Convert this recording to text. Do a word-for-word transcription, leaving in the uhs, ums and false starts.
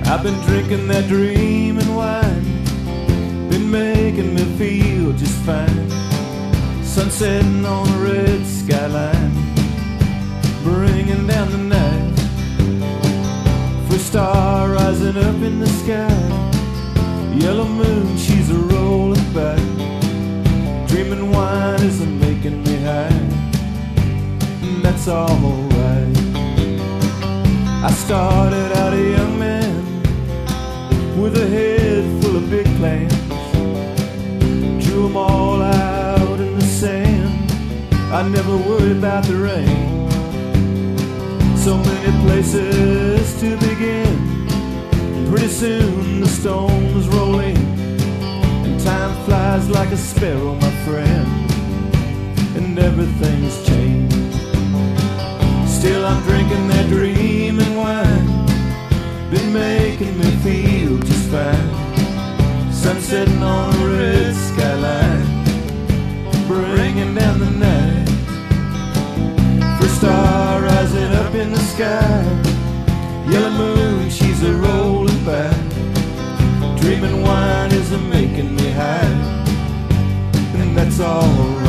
I've been drinking that dreaming wine, been making me feel just fine. Sun setting on a red skyline, bringing down the night. First star rising up in the sky, yellow moon, she's a rolling by. Dreaming wine isn't making me high, and that's alright. I started out a young man with a head full of big plans, drew them all out in the sand. I never worried about the rain, so many places to begin. Pretty soon the storm was rolling, and time flies like a sparrow, my friend, and everything's changed. Still I'm drinking that dreaming wine, been making me feel just fine. Sun setting on a red skyline, bringing down the night. First star rising up in the sky, yellow moon, she's a rolling by. Dreaming wine isn't making me high, and that's alright.